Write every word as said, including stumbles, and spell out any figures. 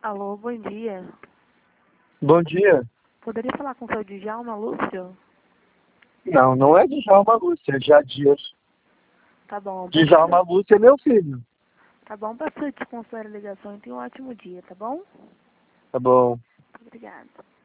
Alô, bom dia. Bom dia. Poderia falar com o seu Djalma Lúcio? Não, não é Djalma Lúcio, é Jadir. Tá bom. Djalma Lúcio é meu filho. Tá bom, peço desconsidera a ligação e tenha um ótimo dia, tá bom? Tá bom. Obrigada.